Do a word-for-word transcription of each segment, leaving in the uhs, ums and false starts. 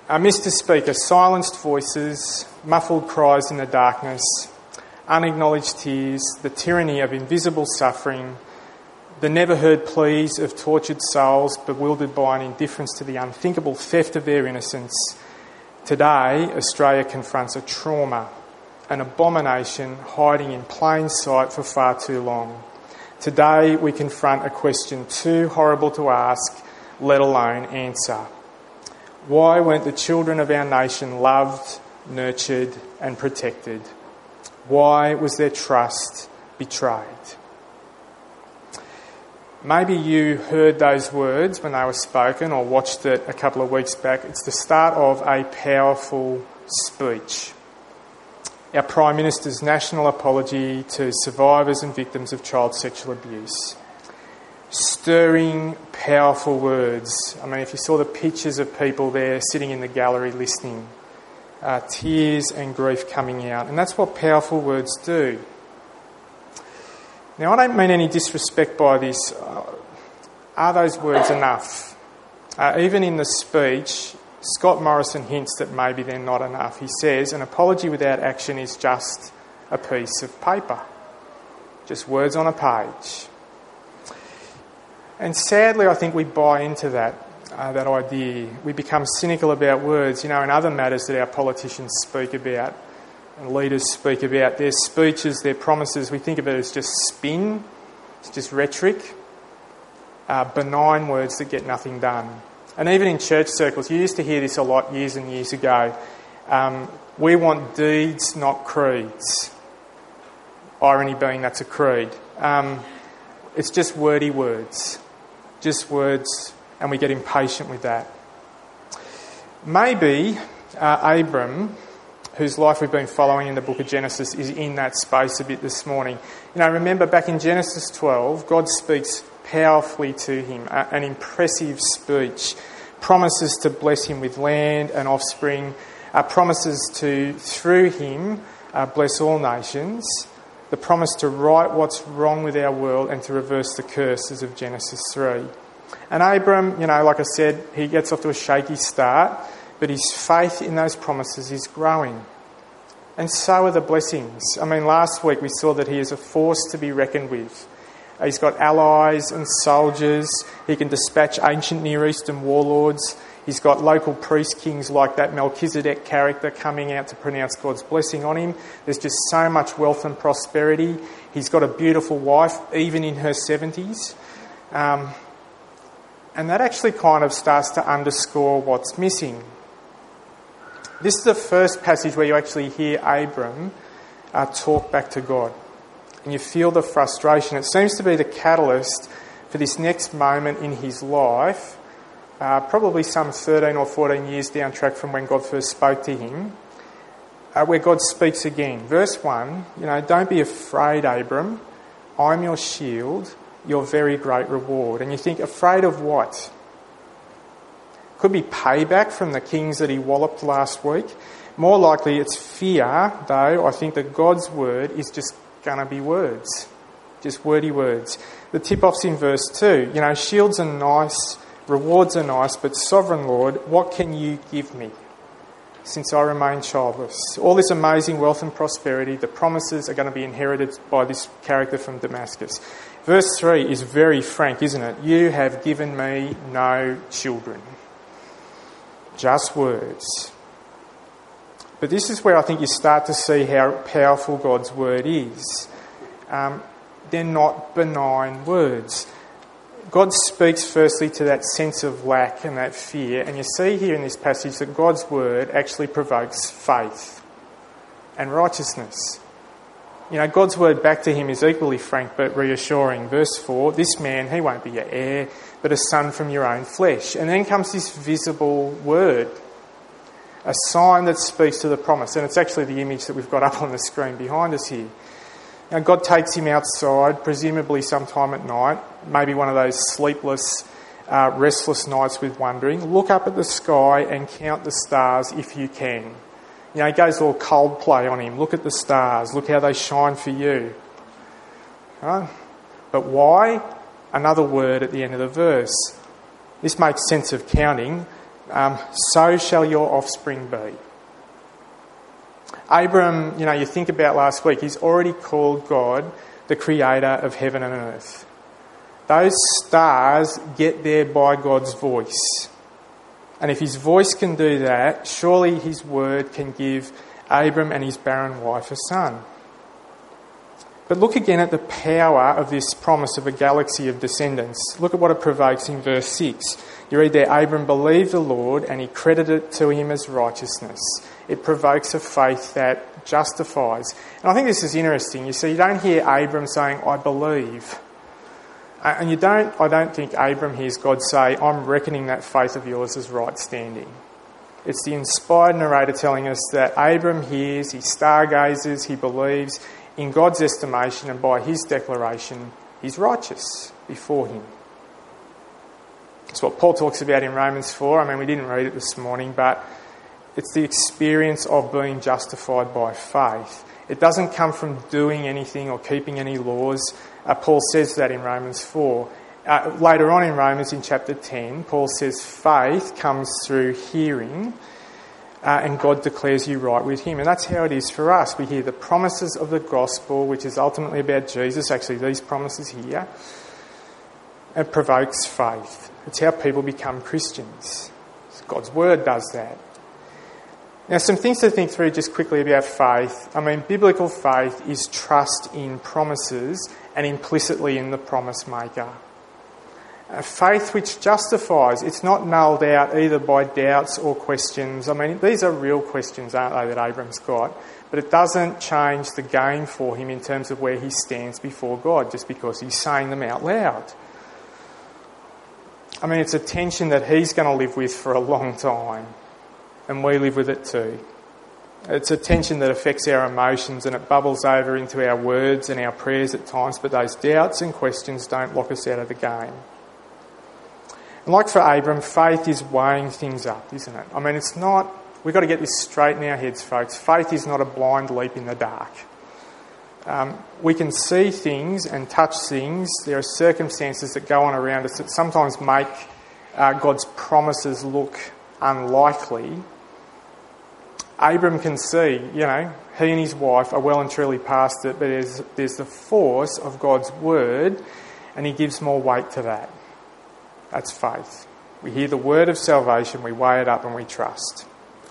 Uh, Mister Speaker, silenced voices, muffled cries in the darkness, unacknowledged tears, the tyranny of invisible suffering, the never-heard pleas of tortured souls bewildered by an indifference to the unthinkable theft of their innocence. Today, Australia confronts a trauma, an abomination hiding in plain sight for far too long. Today, we confront a question too horrible to ask, let alone answer. Why weren't the children of our nation loved, nurtured and protected? Why was their trust betrayed? Maybe you heard those words when they were spoken or watched it a couple of weeks back. It's the start of a powerful speech. Our Prime Minister's national apology to survivors and victims of child sexual abuse. Stirring, powerful words. I mean, if you saw the pictures of people there sitting in the gallery listening, uh, tears and grief coming out. And that's what powerful words do. Now, I don't mean any disrespect by this. Uh, are those words enough? Uh, even in the speech, Scott Morrison hints that maybe they're not enough. He says, an apology without action is just a piece of paper. Just words on a page. And sadly, I think we buy into that, uh, that idea. We become cynical about words. You know, in other matters that our politicians speak about and leaders speak about, their speeches, their promises, we think of it as just spin, it's just rhetoric, uh, benign words that get nothing done. And even in church circles, you used to hear this a lot years and years ago. Um, we want deeds, not creeds. Irony being that's a creed. Um, it's just wordy words. Just words, and we get impatient with that. Maybe uh, Abram, whose life we've been following in the book of Genesis, is in that space a bit this morning. You know, remember back in Genesis twelve, God speaks powerfully to him, uh, an impressive speech, promises to bless him with land and offspring, uh, promises to, through him, uh, bless all nations, the promise to right what's wrong with our world and to reverse the curses of Genesis three. And Abram, you know, like I said, he gets off to a shaky start, but his faith in those promises is growing. And so are the blessings. I mean, last week we saw that he is a force to be reckoned with. He's got allies and soldiers. He can dispatch ancient Near Eastern warlords. He's got local priest kings like that Melchizedek character coming out to pronounce God's blessing on him. There's just so much wealth and prosperity. He's got a beautiful wife, even in her seventies. Um, and that actually kind of starts to underscore what's missing. This is the first passage where you actually hear Abram uh, talk back to God. And you feel the frustration. It seems to be the catalyst for this next moment in his life, uh, probably some thirteen or fourteen years down track from when God first spoke to him, uh, where God speaks again. Verse one, you know, don't be afraid, Abram. I'm your shield, your very great reward. And you think, afraid of what? Could be payback from the kings that he walloped last week. More likely it's fear, though. I think that God's word is just going to be words, just wordy words. The tip-off's in verse two. You know, shields are nice, rewards are nice, but sovereign Lord, what can you give me since I remain childless? All this amazing wealth and prosperity, the promises are going to be inherited by this character from Damascus. Verse three is very frank, isn't it? You have given me no children. Just words. But this is where I think you start to see how powerful God's word is. Um, they're not benign words. God speaks firstly to that sense of lack and that fear, and you see here in this passage that God's word actually provokes faith and righteousness. You know, God's word back to him is equally frank but reassuring. Verse four, this man, he won't be your heir, but a son from your own flesh. And then comes this visible word, a sign that speaks to the promise. And it's actually the image that we've got up on the screen behind us here. Now, God takes him outside, presumably sometime at night, maybe one of those sleepless, uh, restless nights with wondering. Look up at the sky and count the stars if you can. You know, he goes all Coldplay on him. Look at the stars. Look how they shine for you. Right? But why? Another word at the end of the verse. This makes sense of counting. Um, so shall your offspring be. Abram, you know, you think about last week, he's already called God the creator of heaven and earth. Those stars get there by God's voice. And if his voice can do that, surely his word can give Abram and his barren wife a son. But look again at the power of this promise of a galaxy of descendants. Look at what it provokes in verse six. You read there, Abram believed the Lord and he credited it to him as righteousness. It provokes a faith that justifies. And I think this is interesting. You see, you don't hear Abram saying, I believe. And you don't, I don't think Abram hears God say, I'm reckoning that faith of yours as right standing. It's the inspired narrator telling us that Abram hears, he stargazes, he believes in God's estimation, and by his declaration, he's righteous before him. That's what Paul talks about in Romans four. I mean, we didn't read it this morning, but it's the experience of being justified by faith. It doesn't come from doing anything or keeping any laws. Uh, Paul says that in Romans four. Uh, later on in Romans, in chapter ten, Paul says faith comes through hearing, uh, and God declares you right with him. And that's how it is for us. We hear the promises of the gospel, which is ultimately about Jesus. Actually, these promises here. It provokes faith. It's how people become Christians. God's word does that. Now, some things to think through just quickly about faith. I mean, biblical faith is trust in promises and implicitly in the promise maker. A faith which justifies, it's not nulled out either by doubts or questions. I mean, these are real questions, aren't they, that Abram's got? But it doesn't change the game for him in terms of where he stands before God just because he's saying them out loud. I mean, it's a tension that he's going to live with for a long time. And we live with it too. It's a tension that affects our emotions and it bubbles over into our words and our prayers at times, but those doubts and questions don't lock us out of the game. And like for Abram, faith is weighing things up, isn't it? I mean, it's not... We've got to get this straight in our heads, folks. Faith is not a blind leap in the dark. Um, we can see things and touch things. There are circumstances that go on around us that sometimes make uh, God's promises look unlikely. Abram can see, you know, he and his wife are well and truly past it, but there's, there's the force of God's word, and he gives more weight to that. That's faith. We hear the word of salvation, we weigh it up and we trust.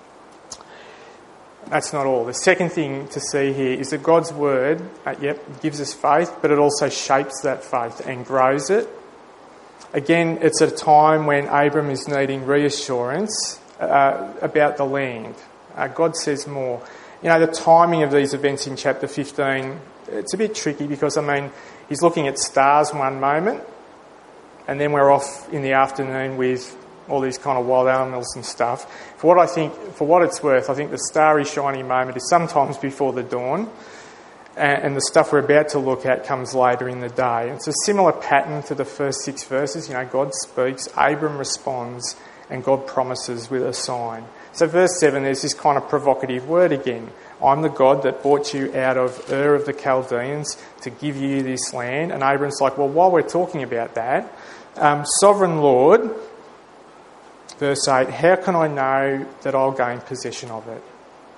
That's not all. The second thing to see here is that God's word, uh, yep, gives us faith, but it also shapes that faith and grows it. Again, it's at a time when Abram is needing reassurance uh, about the land. Uh, God says more. You know, the timing of these events in chapter fifteen, it's a bit tricky because, I mean, he's looking at stars one moment and then we're off in the afternoon with all these kind of wild animals and stuff. For what I think, for what it's worth, I think the starry, shiny moment is sometimes before the dawn, and, and the stuff we're about to look at comes later in the day. It's a similar pattern to the first six verses. You know, God speaks, Abram responds, and God promises with a sign. So verse seven, there's this kind of provocative word again. I'm the God that brought you out of Ur of the Chaldeans to give you this land. And Abram's like, well, while we're talking about that, um, Sovereign Lord, verse eight, how can I know that I'll gain possession of it?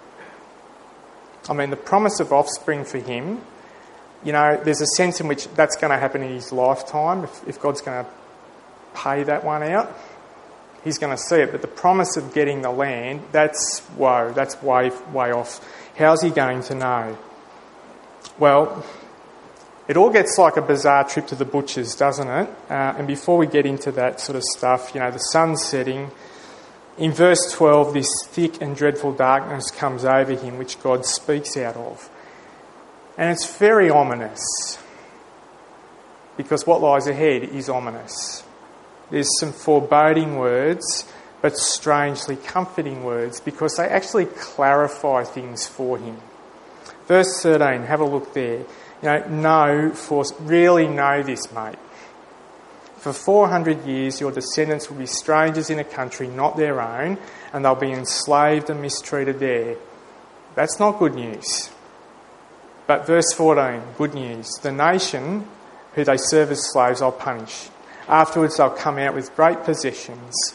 I mean, the promise of offspring for him, you know, there's a sense in which that's going to happen in his lifetime. If, if God's going to pay that one out, he's going to see it. But the promise of getting the land, that's, whoa, that's way, way off. How's he going to know? Well, it all gets like a bizarre trip to the butcher's, doesn't it? Uh, and before we get into that sort of stuff, you know, the sun's setting. In verse twelve, this thick and dreadful darkness comes over him, which God speaks out of. And it's very ominous, because what lies ahead is ominous. There's some foreboding words, but strangely comforting words, because they actually clarify things for him. Verse thirteen, have a look there. You know, know, for, really know this, mate. For four hundred years your descendants will be strangers in a country not their own, and they'll be enslaved and mistreated there. That's not good news. But verse fourteen, good news. The nation who they serve as slaves I'll punish. Afterwards they'll come out with great possessions.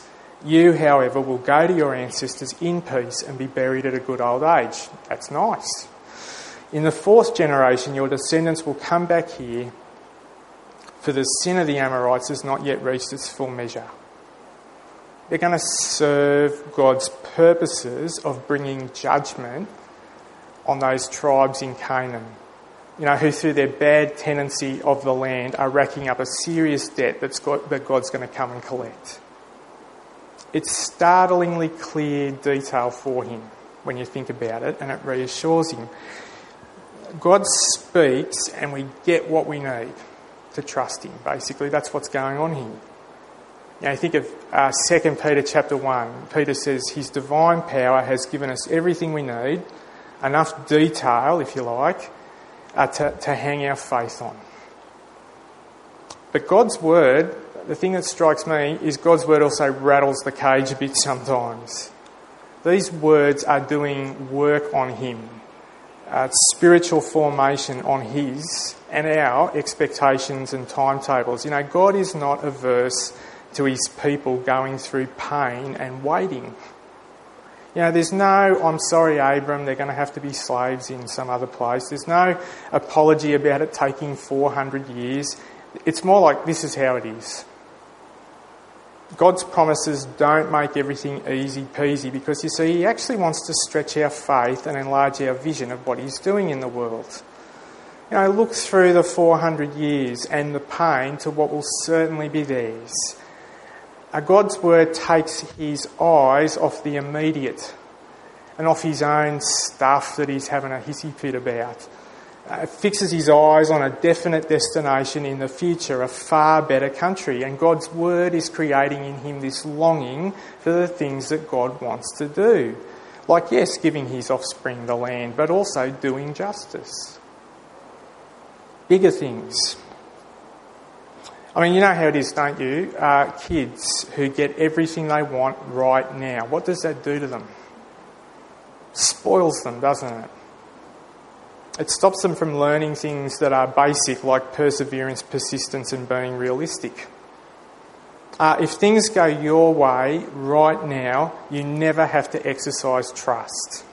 You, however, will go to your ancestors in peace and be buried at a good old age. That's nice. In the fourth generation, your descendants will come back here, for the sin of the Amorites has not yet reached its full measure. They're going to serve God's purposes of bringing judgment on those tribes in Canaan, you know, who through their bad tenancy of the land are racking up a serious debt that's got, that God's going to come and collect. It's startlingly clear detail for him when you think about it, and it reassures him. God speaks and we get what we need to trust him, basically. That's what's going on here. You know, think of uh, Second Peter chapter one. Peter says his divine power has given us everything we need, enough detail, if you like, uh, to, to hang our faith on. But God's word, the thing that strikes me is God's word also rattles the cage a bit sometimes. These words are doing work on him, uh, spiritual formation on his and our expectations and timetables. You know, God is not averse to his people going through pain and waiting. You know, there's no, I'm sorry, Abram, they're going to have to be slaves in some other place. There's no apology about it taking four hundred years. It's more like, this is how it is. God's promises don't make everything easy peasy, because, you see, he actually wants to stretch our faith and enlarge our vision of what he's doing in the world. You know, look through the four hundred years and the pain to what will certainly be theirs. God's word takes his eyes off the immediate and off his own stuff that he's having a hissy fit about. Uh, it fixes his eyes on a definite destination in the future, a far better country. And God's word is creating in him this longing for the things that God wants to do. Like, yes, giving his offspring the land, but also doing justice. Bigger things. I mean, you know how it is, don't you? Uh, kids who get everything they want right now. What does that do to them? Spoils them, doesn't it? It stops them from learning things that are basic, like perseverance, persistence, and being realistic. Uh, if things go your way right now, you never have to exercise trust.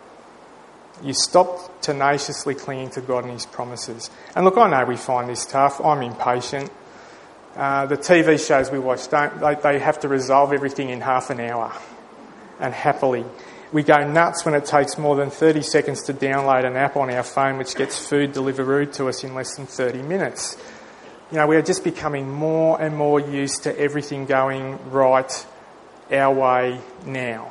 You stop tenaciously clinging to God and his promises. And look, I know we find this tough. I'm impatient. Uh, the T V shows we watch, don't they, they have to resolve everything in half an hour. And happily. We go nuts when it takes more than thirty seconds to download an app on our phone which gets food delivered to us in less than thirty minutes. You know, we are just becoming more and more used to everything going right our way now.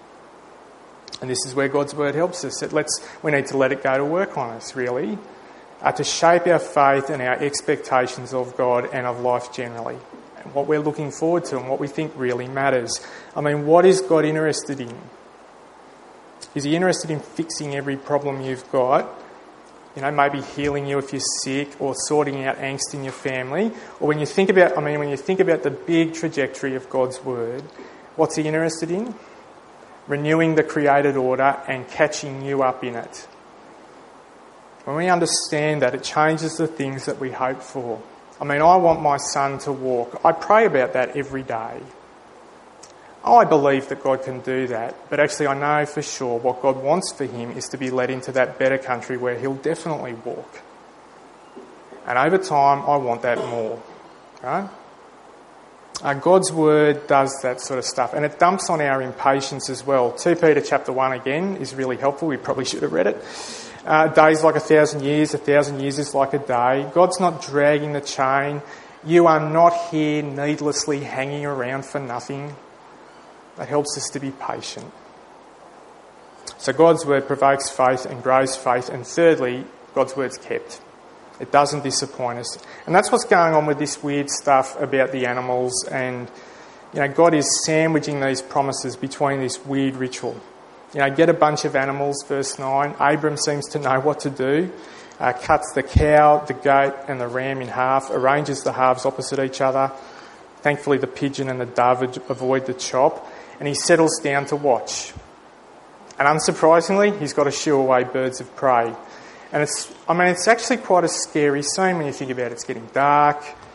And this is where God's word helps us. It lets, we need to let it go to work on us, really, uh, to shape our faith and our expectations of God and of life generally, and what we're looking forward to and what we think really matters. I mean, what is God interested in? Is he interested in fixing every problem you've got? You know, maybe healing you if you're sick, or sorting out angst in your family? Or when you think about, I mean, when you think about the big trajectory of God's word, what's he interested in? Renewing the created order and catching you up in it. When we understand that, it changes the things that we hope for. I mean, I want my son to walk. I pray about that every day. I believe that God can do that, but actually I know for sure what God wants for him is to be led into that better country where he'll definitely walk. And over time, I want that more. Right? Uh, God's word does that sort of stuff, and it dumps on our impatience as well. Second Peter chapter one again is really helpful. We probably should have read it. Uh, a day's like a thousand years, a thousand years is like a day. God's not dragging the chain. You are not here needlessly hanging around for nothing. That helps us to be patient. So God's word provokes faith and grows faith, and thirdly, God's word's kept. It doesn't disappoint us. And that's what's going on with this weird stuff about the animals. And, you know, God is sandwiching these promises between this weird ritual. You know, get a bunch of animals, verse nine. Abram seems to know what to do. Uh, cuts the cow, the goat and the ram in half. Arranges the halves opposite each other. Thankfully, the pigeon and the dove avoid the chop. And he settles down to watch. And unsurprisingly, he's got to shoo away birds of prey. And it's, I mean, it's actually quite a scary scene when you think about it. It's getting dark,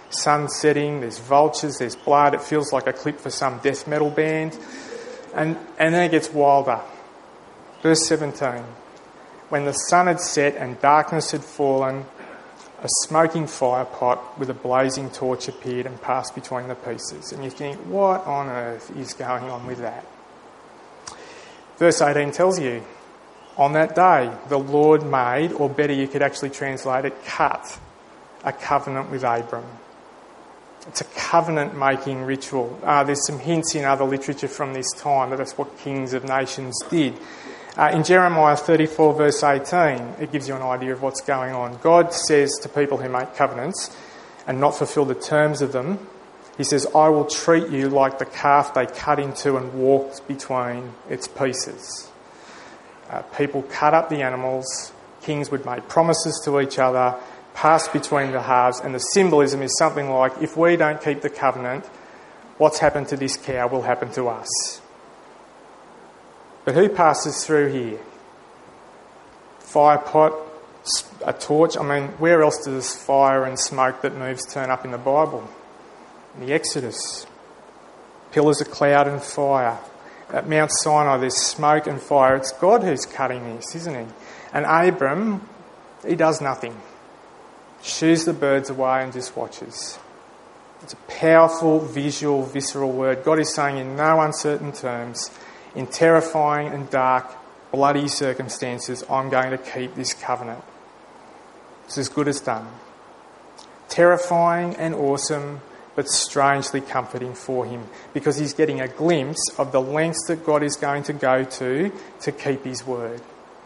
Sun setting, there's vultures, there's blood. It feels like a clip for some death metal band. And, and then it gets wilder. Verse seventeen. When the sun had set and darkness had fallen, a smoking fire pot with a blazing torch appeared and passed between the pieces. And you think, what on earth is going on with that? Verse eighteen tells you, on that day, the Lord made, or better, you could actually translate it, cut a covenant with Abram. It's a covenant-making ritual. Uh, there's some hints in other literature from this time that that's what kings of nations did. Uh, in Jeremiah thirty-four, verse eighteen, it gives you an idea of what's going on. God says to people who make covenants and not fulfil the terms of them, he says, I will treat you like the calf they cut into and walked between its pieces. Uh, people cut up the animals, kings would make promises to each other, pass between the halves, and the symbolism is something like, if we don't keep the covenant, what's happened to this cow will happen to us. But who passes through here? Fire pot, a torch. I mean, where else does fire and smoke that moves turn up in the Bible? In the Exodus. Pillars of cloud and fire. At Mount Sinai there's smoke and fire. It's God who's cutting this, isn't he? And Abram, he does nothing. Shoos the birds away and just watches. It's a powerful, visual, visceral word. God is saying in no uncertain terms, in terrifying and dark, bloody circumstances, I'm going to keep this covenant. It's as good as done. Terrifying and awesome, but strangely comforting for him, because he's getting a glimpse of the lengths that God is going to go to to keep his word.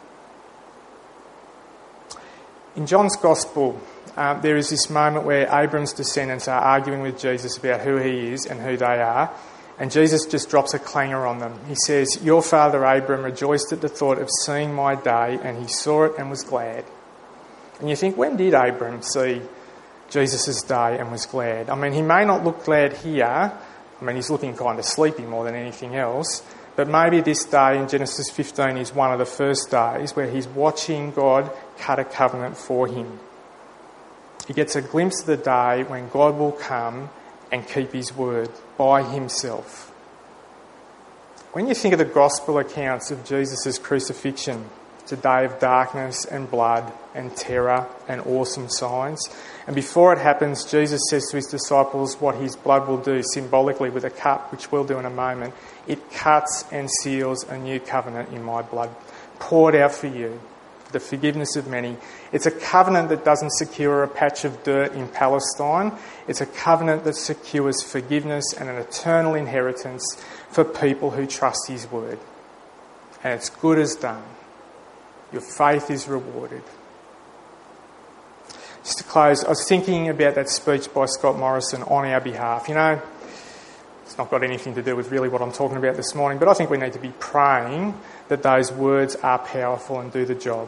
In John's Gospel, um, there is this moment where Abram's descendants are arguing with Jesus about who he is and who they are, and Jesus just drops a clanger on them. He says, your father Abram rejoiced at the thought of seeing my day, and he saw it and was glad. And you think, when did Abram see Jesus' day and was glad? I mean, he may not look glad here. I mean, he's looking kind of sleepy more than anything else. But maybe this day in Genesis fifteen is one of the first days where he's watching God cut a covenant for him. He gets a glimpse of the day when God will come and keep his word by himself. When you think of the gospel accounts of Jesus' crucifixion, it's a day of darkness and blood and terror and awesome signs. And before it happens, Jesus says to his disciples what his blood will do symbolically with a cup, which we'll do in a moment. It cuts and seals a new covenant in my blood, poured out for you, for the forgiveness of many. It's a covenant that doesn't secure a patch of dirt in Palestine. It's a covenant that secures forgiveness and an eternal inheritance for people who trust his word. And it's good as done. Your faith is rewarded. Just to close, I was thinking about that speech by Scott Morrison on our behalf. You know, it's not got anything to do with really what I'm talking about this morning, but I think we need to be praying that those words are powerful and do the job.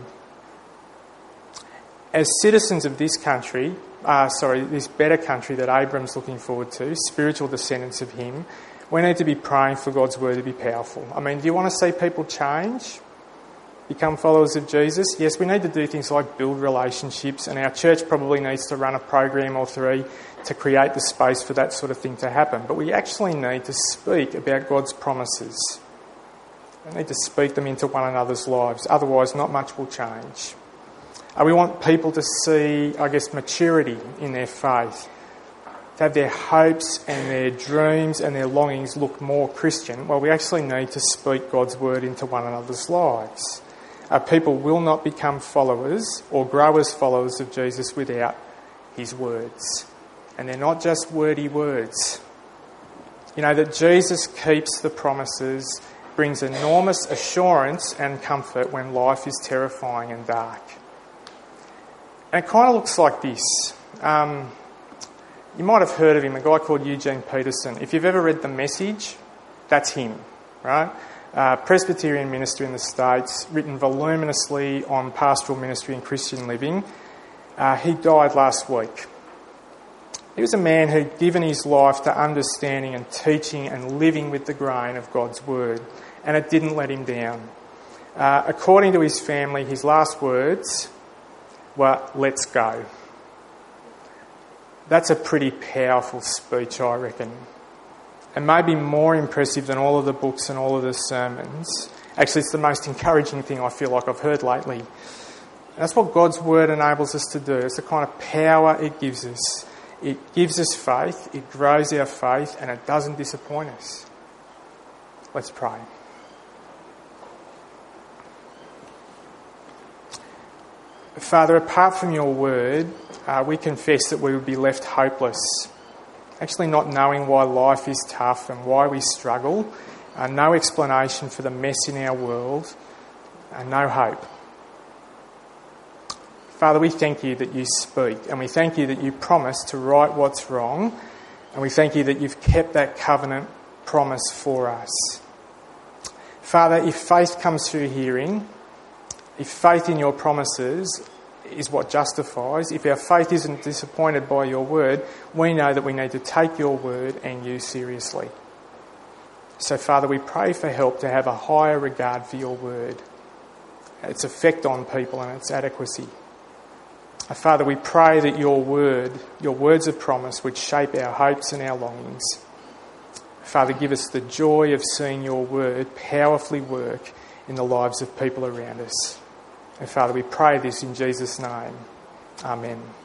As citizens of this country, uh, sorry, this better country that Abram's looking forward to, spiritual descendants of him, we need to be praying for God's word to be powerful. I mean, do you want to see people change? Become followers of Jesus? Yes, we need to do things like build relationships, and our church probably needs to run a program or three to create the space for that sort of thing to happen. But we actually need to speak about God's promises. We need to speak them into one another's lives. Otherwise, not much will change. Uh, we want people to see, I guess, maturity in their faith, to have their hopes and their dreams and their longings look more Christian. Well, we actually need to speak God's word into one another's lives. Uh, people will not become followers or grow as followers of Jesus without his words. And they're not just wordy words. You know, that Jesus keeps the promises brings enormous assurance and comfort when life is terrifying and dark. And it kind of looks like this. Um, you might have heard of him, a guy called Eugene Peterson. If you've ever read The Message, that's him, right? Uh, Presbyterian minister in the States, written voluminously on pastoral ministry and Christian living. Uh, he died last week. He was a man who'd given his life to understanding and teaching and living with the grain of God's word, and it didn't let him down. Uh, according to his family, his last words were, "Let's go." That's a pretty powerful speech, I reckon. And maybe more impressive than all of the books and all of the sermons. Actually, it's the most encouraging thing I feel like I've heard lately. And that's what God's word enables us to do. It's the kind of power it gives us. It gives us faith, it grows our faith, and it doesn't disappoint us. Let's pray. Father, apart from your word, uh, we confess that we would be left hopeless. Actually not knowing why life is tough and why we struggle. Uh, no explanation for the mess in our world. And no hope. Father, we thank you that you speak, and we thank you that you promise to right what's wrong, and we thank you that you've kept that covenant promise for us. Father, if faith comes through hearing, if faith in your promises is what justifies, if our faith isn't disappointed by your word, we know that we need to take your word and you seriously. So, Father, we pray for help to have a higher regard for your word, its effect on people and its adequacy. Father, we pray that your word, your words of promise, would shape our hopes and our longings. Father, give us the joy of seeing your word powerfully work in the lives of people around us. And Father, we pray this in Jesus' name. Amen.